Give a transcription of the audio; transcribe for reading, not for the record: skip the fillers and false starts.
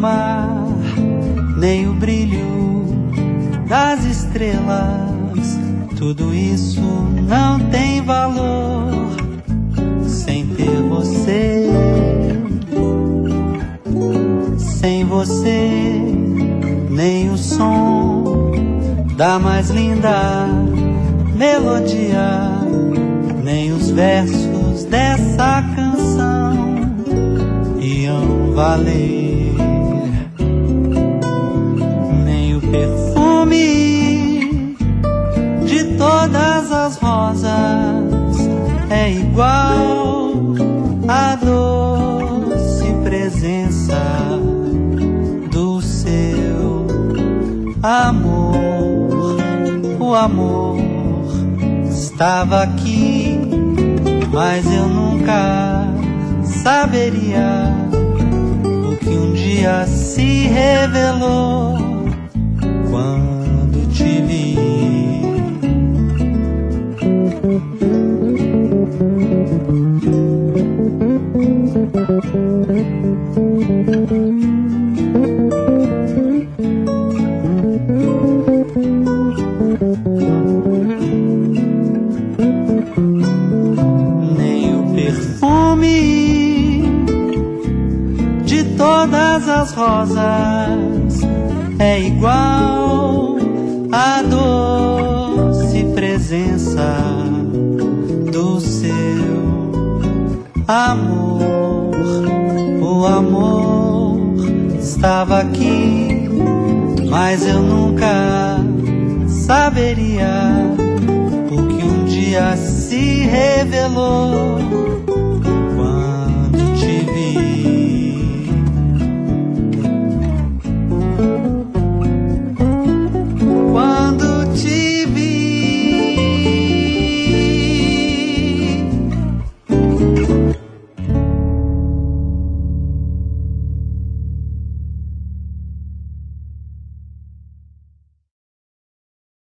mar, nem o brilho das estrelas. Tudo isso não tem valor sem ter você. Sem você, nem o som da mais linda melodia, nem os versos dessa canção iam valer, nem o perfume de todas as rosas é igual à doce presença do seu amor. O amor estava aqui, mas eu nunca saberia o que um dia se revelou quando te vi. Nem o perfume de todas as rosas é igual à doce presença do seu amor. O amor estava aqui, mas eu nunca saberia o que um dia se revelou